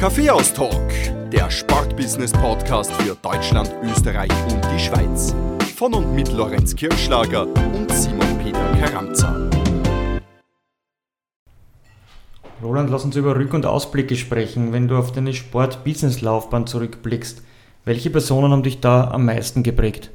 Kaffeehaus-Talk, der Sportbusiness-Podcast für Deutschland, Österreich und die Schweiz. Von und mit Lorenz Kirschlager und Simon Peter Karamza. Roland, lass uns über Rück- und Ausblicke sprechen. Wenn du auf deine Sport-Business-Laufbahn zurückblickst, welche Personen haben dich da am meisten geprägt?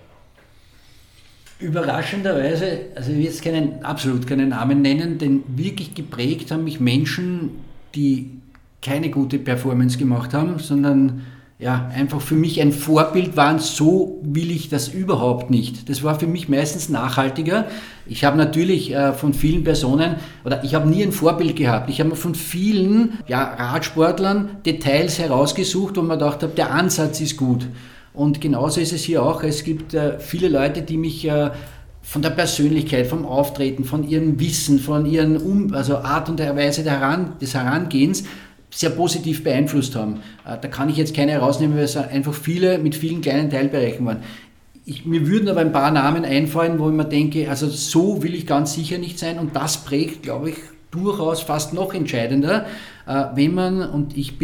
Überraschenderweise, also ich will jetzt absolut keinen Namen nennen, denn wirklich geprägt haben mich Menschen, die keine gute Performance gemacht haben, sondern ja, einfach für mich ein Vorbild waren, so will ich das überhaupt nicht. Das war für mich meistens nachhaltiger. Ich habe natürlich von vielen Personen, oder ich habe nie ein Vorbild gehabt, ich habe von vielen Radsportlern Details herausgesucht, wo man gedacht habe, der Ansatz ist gut. Und genauso ist es hier auch. Es gibt viele Leute, die mich von der Persönlichkeit, vom Auftreten, von ihrem Wissen, von ihren Art und Weise des Herangehens sehr positiv beeinflusst haben. Da kann ich jetzt keine herausnehmen, weil es einfach viele mit vielen kleinen Teilbereichen waren. Mir würden aber ein paar Namen einfallen, wo ich mir denke, also so will ich ganz sicher nicht sein, und das prägt, glaube ich, durchaus fast noch entscheidender, wenn man, und ich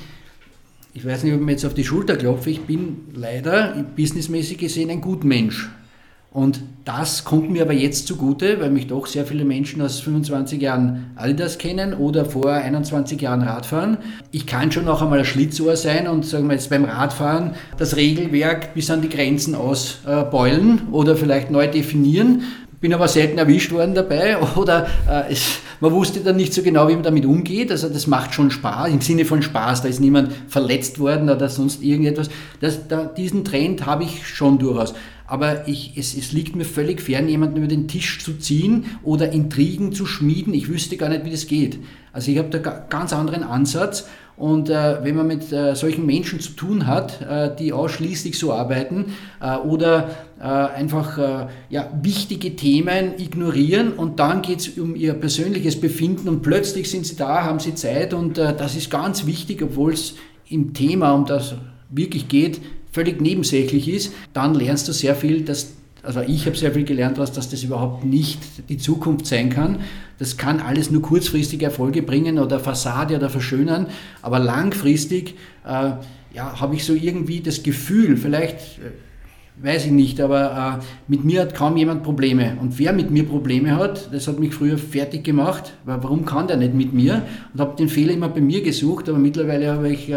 weiß nicht, ob ich mir jetzt auf die Schulter klopfe, ich bin leider businessmäßig gesehen ein Gutmensch. Und das kommt mir aber jetzt zugute, weil mich doch sehr viele Menschen aus 25 Jahren Adidas kennen oder vor 21 Jahren Radfahren. Ich kann schon noch einmal ein Schlitzohr sein und, sagen wir jetzt, beim Radfahren das Regelwerk bis an die Grenzen ausbeulen oder vielleicht neu definieren. Bin aber selten erwischt worden dabei, oder man wusste dann nicht so genau, wie man damit umgeht. Also das macht schon Spaß, im Sinne von Spaß, da ist niemand verletzt worden oder sonst irgendetwas. Diesen Trend habe ich schon durchaus. Aber es liegt mir völlig fern, jemanden über den Tisch zu ziehen oder Intrigen zu schmieden. Ich wüsste gar nicht, wie das geht. Also ich habe da einen ganz anderen Ansatz. Und wenn man mit solchen Menschen zu tun hat, die ausschließlich so arbeiten oder einfach wichtige Themen ignorieren, und dann geht es um ihr persönliches Befinden und plötzlich sind sie da, haben sie Zeit, und das ist ganz wichtig, obwohl es im Thema, um das wirklich geht, völlig nebensächlich ist, dann lernst du sehr viel, also ich habe sehr viel gelernt, dass das überhaupt nicht die Zukunft sein kann. Das kann alles nur kurzfristige Erfolge bringen oder Fassade oder verschönern, aber langfristig habe ich so irgendwie das Gefühl, vielleicht weiß ich nicht, aber mit mir hat kaum jemand Probleme. Und wer mit mir Probleme hat, das hat mich früher fertig gemacht, weil warum kann der nicht mit mir? Und habe den Fehler immer bei mir gesucht, aber mittlerweile habe ich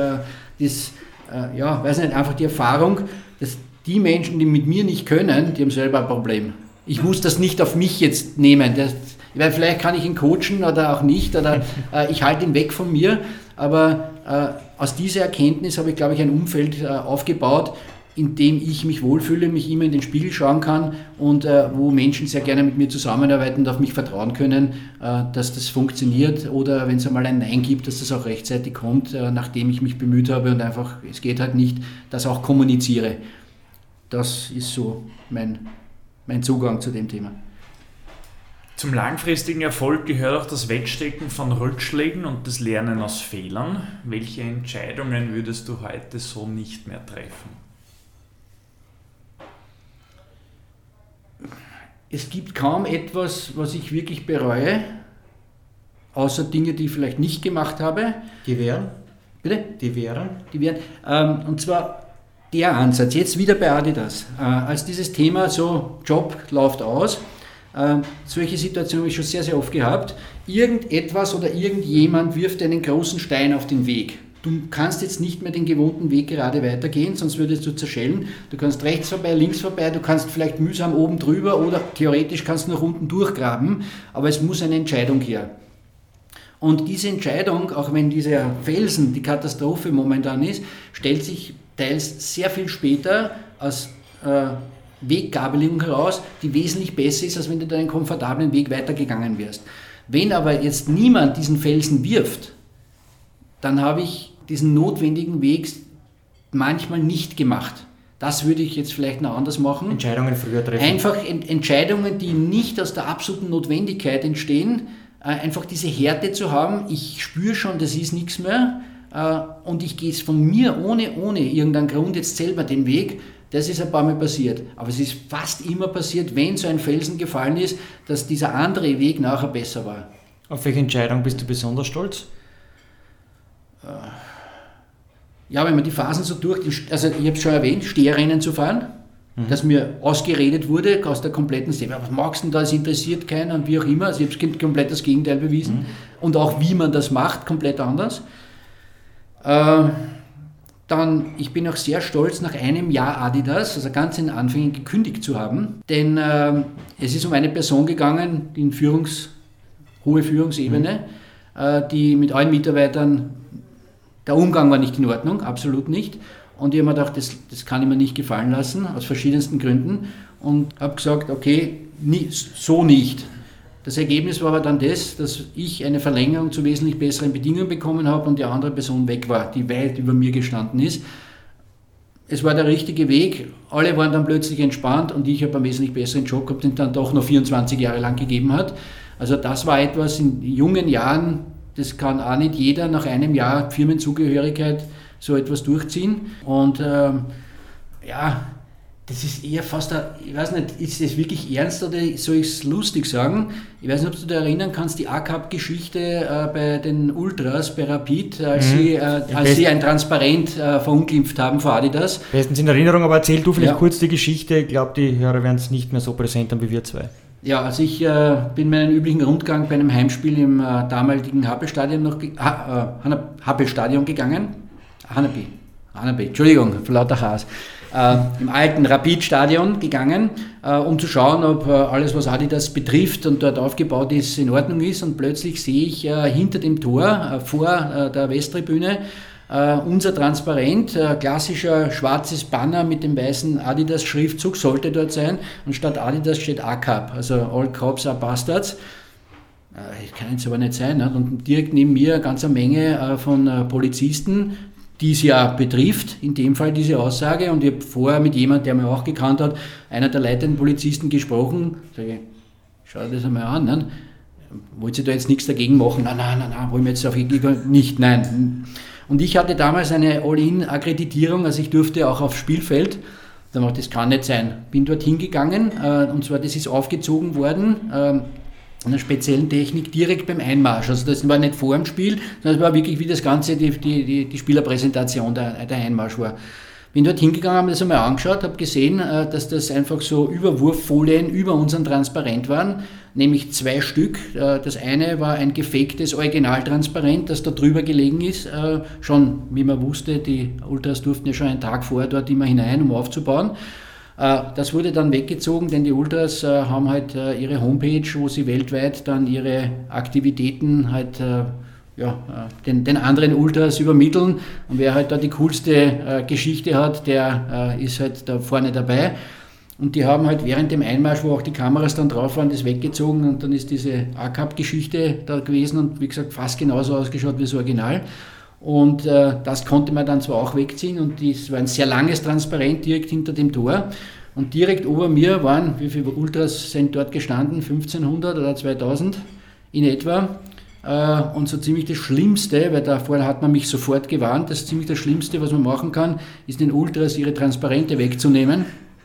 einfach die Erfahrung, dass die Menschen, die mit mir nicht können, die haben selber ein Problem. Ich muss das nicht auf mich jetzt nehmen. Weil vielleicht kann ich ihn coachen oder auch nicht, oder ich halte ihn weg von mir. Aber aus dieser Erkenntnis habe ich, glaube ich, ein Umfeld aufgebaut, in dem ich mich wohlfühle, mich immer in den Spiegel schauen kann und wo Menschen sehr gerne mit mir zusammenarbeiten und auf mich vertrauen können, dass das funktioniert, oder wenn es einmal ein Nein gibt, dass das auch rechtzeitig kommt, nachdem ich mich bemüht habe und einfach, es geht halt nicht, das auch kommuniziere. Das ist so mein Zugang zu dem Thema. Zum langfristigen Erfolg gehört auch das Wegstecken von Rückschlägen und das Lernen aus Fehlern. Welche Entscheidungen würdest du heute so nicht mehr treffen? Es gibt kaum etwas, was ich wirklich bereue, außer Dinge, die ich vielleicht nicht gemacht habe. Die wären? Bitte? Die wären? Und zwar der Ansatz, jetzt wieder bei Adidas, als dieses Thema so, Job läuft aus, solche Situationen habe ich schon sehr, sehr oft gehabt. Irgendetwas oder irgendjemand wirft einen großen Stein auf den Weg. Du kannst jetzt nicht mehr den gewohnten Weg gerade weitergehen, sonst würdest du zerschellen. Du kannst rechts vorbei, links vorbei, du kannst vielleicht mühsam oben drüber oder theoretisch kannst du nach unten durchgraben, aber es muss eine Entscheidung her. Und diese Entscheidung, auch wenn dieser Felsen die Katastrophe momentan ist, stellt sich teils sehr viel später als Weggabelung heraus, die wesentlich besser ist, als wenn du deinen komfortablen Weg weitergegangen wärst. Wenn aber jetzt niemand diesen Felsen wirft, dann habe ich diesen notwendigen Weg manchmal nicht gemacht. Das würde ich jetzt vielleicht noch anders machen. Entscheidungen früher treffen. Einfach Entscheidungen, die nicht aus der absoluten Notwendigkeit entstehen, einfach diese Härte zu haben, ich spüre schon, das ist nichts mehr, und ich gehe es von mir ohne irgendeinen Grund jetzt selber den Weg. Das ist ein paar Mal passiert. Aber es ist fast immer passiert, wenn so ein Felsen gefallen ist, dass dieser andere Weg nachher besser war. Auf welche Entscheidung bist du besonders stolz? Ja, wenn man die Phasen so also ich habe es schon erwähnt, Steherrennen zu fahren, dass mir ausgeredet wurde aus der kompletten Szene. Was magst du denn da, es interessiert keinen und wie auch immer. Also ich habe komplett das Gegenteil bewiesen. Und auch wie man das macht, komplett anders. Dann, ich bin auch sehr stolz, nach einem Jahr Adidas, also ganz in den Anfängen, gekündigt zu haben. Denn es ist um eine Person gegangen, die in hohe Führungsebene, die mit allen Mitarbeitern, der Umgang war nicht in Ordnung, absolut nicht. Und ich habe mir gedacht, das kann ich mir nicht gefallen lassen, aus verschiedensten Gründen. Und habe gesagt, okay, so nicht. Das Ergebnis war aber dann das, dass ich eine Verlängerung zu wesentlich besseren Bedingungen bekommen habe und die andere Person weg war, die weit über mir gestanden ist. Es war der richtige Weg, alle waren dann plötzlich entspannt und ich habe einen wesentlich besseren Job gehabt, den dann doch noch 24 Jahre lang gegeben hat. Also das war etwas in jungen Jahren, das kann auch nicht jeder nach einem Jahr Firmenzugehörigkeit so etwas durchziehen. Und das ist eher fast, ich weiß nicht, ist das wirklich ernst oder soll ich es lustig sagen? Ich weiß nicht, ob du dich erinnern kannst, die A-Cup-Geschichte bei den Ultras, bei Rapid, als sie ein Transparent verunglimpft haben vor Adidas. Bestens in Erinnerung, aber erzähl du vielleicht kurz die Geschichte. Ich glaube, die Hörer werden es nicht mehr so präsent haben wie wir zwei. Ja, also ich bin meinen üblichen Rundgang bei einem Heimspiel im damaligen Happel-Stadion gegangen. Hanabi, Entschuldigung, vor lauter Haas. Im alten Rapid-Stadion gegangen, um zu schauen, ob alles, was Adidas betrifft und dort aufgebaut ist, in Ordnung ist. Und plötzlich sehe ich hinter dem Tor, vor der Westtribüne, unser Transparent, klassischer schwarzes Banner mit dem weißen Adidas-Schriftzug sollte dort sein. Und statt Adidas steht A-Cup, also All Cops are Bastards. Kann jetzt aber nicht sein. Ne? Und direkt neben mir eine ganze Menge von Polizisten, die es ja betrifft, in dem Fall diese Aussage. Und ich habe vorher mit jemandem, der mich auch gekannt hat, einer der leitenden Polizisten gesprochen. Sage ich, schau dir das einmal an. Ne? Wollt ihr da jetzt nichts dagegen machen? Nein, wollen wir jetzt auf nicht, nein. Und ich hatte damals eine All-In-Akkreditierung, also ich durfte auch aufs Spielfeld. Da dachte ich, das kann nicht sein. Bin dort hingegangen und zwar, das ist aufgezogen worden, einer speziellen Technik direkt beim Einmarsch. Also das war nicht vor dem Spiel, sondern es war wirklich wie das Ganze, die Spielerpräsentation, der Einmarsch war. Bin dort hingegangen, habe das einmal angeschaut, habe gesehen, dass das einfach so Überwurffolien über unseren Transparent waren, nämlich 2 Stück. Das eine war ein gefaktes Originaltransparent, das da drüber gelegen ist. Schon, wie man wusste, die Ultras durften ja schon einen Tag vorher dort immer hinein, um aufzubauen. Das wurde dann weggezogen, denn die Ultras haben halt ihre Homepage, wo sie weltweit dann ihre Aktivitäten halt den anderen Ultras übermitteln. Und wer halt da die coolste Geschichte hat, der ist halt da vorne dabei. Und die haben halt während dem Einmarsch, wo auch die Kameras dann drauf waren, das weggezogen und dann ist diese A-Cup-Geschichte da gewesen und wie gesagt fast genauso ausgeschaut wie das Original. Und das konnte man dann zwar auch wegziehen und es war ein sehr langes Transparent direkt hinter dem Tor und direkt über mir waren, wie viele Ultras sind dort gestanden, 1500 oder 2000 in etwa und so ziemlich das Schlimmste, weil davor hat man mich sofort gewarnt, das Schlimmste, was man machen kann, ist den Ultras ihre Transparente wegzunehmen.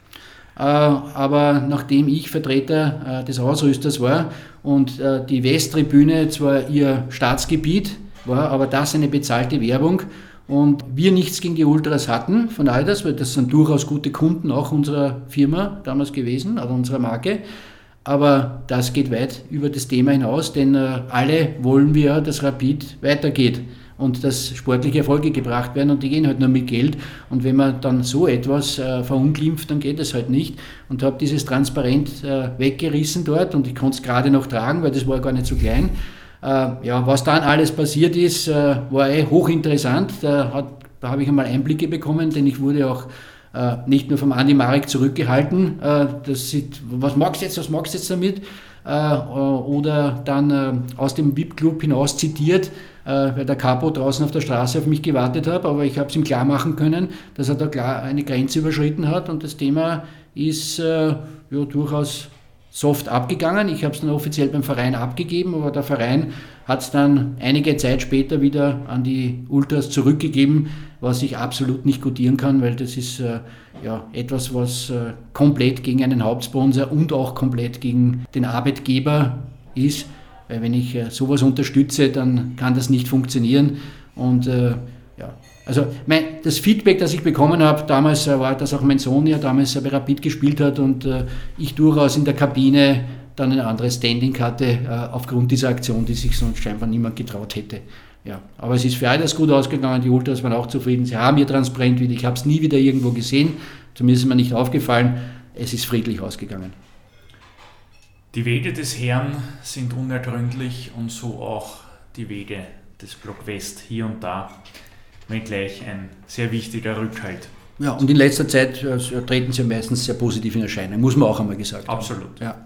Aber nachdem ich Vertreter des Ausrüsters war und die Westtribüne zwar ihr Staatsgebiet war, aber das eine bezahlte Werbung und wir nichts gegen die Ultras hatten von Adidas, weil das sind durchaus gute Kunden auch unserer Firma damals gewesen, also unserer Marke, aber das geht weit über das Thema hinaus, denn alle wollen wir, dass Rapid weitergeht und dass sportliche Erfolge gebracht werden und die gehen halt nur mit Geld und wenn man dann so etwas verunglimpft, dann geht das halt nicht und habe dieses Transparent weggerissen dort und ich konnte es gerade noch tragen, weil das war gar nicht so klein. Was dann alles passiert ist, war hochinteressant. Da habe ich einmal Einblicke bekommen, denn ich wurde auch nicht nur vom Andi Marek zurückgehalten. Was magst du jetzt damit? Oder dann aus dem VIP-Club hinaus zitiert, weil der Capo draußen auf der Straße auf mich gewartet hat, aber ich habe es ihm klar machen können, dass er da klar eine Grenze überschritten hat und das Thema ist durchaus soft abgegangen. Ich habe es dann offiziell beim Verein abgegeben, aber der Verein hat es dann einige Zeit später wieder an die Ultras zurückgegeben, was ich absolut nicht gutieren kann, weil das ist etwas, was komplett gegen einen Hauptsponsor und auch komplett gegen den Arbeitgeber ist. Weil wenn ich sowas unterstütze, dann kann das nicht funktionieren. Und Also das Feedback, das ich bekommen habe, damals war, dass auch mein Sohn ja damals bei Rapid gespielt hat und ich durchaus in der Kabine dann ein anderes Standing hatte, aufgrund dieser Aktion, die sich sonst scheinbar niemand getraut hätte. Ja, aber es ist für alles gut ausgegangen, die Ultras waren auch zufrieden, sie haben ihr transparent wieder, ich habe es nie wieder irgendwo gesehen, zumindest ist mir nicht aufgefallen, es ist friedlich ausgegangen. Die Wege des Herrn sind unergründlich und so auch die Wege des Block West hier und da, wenngleich ein sehr wichtiger Rückhalt. Ja, und in letzter Zeit treten sie meistens sehr positiv in Erscheinung, muss man auch einmal gesagt haben. Absolut. Ja.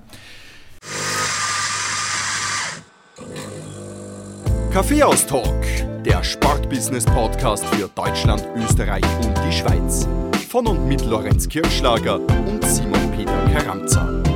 Kaffeehaus-Talk, der Sportbusiness-Podcast für Deutschland, Österreich und die Schweiz. Von und mit Lorenz Kirschlager und Simon Peter Karamza.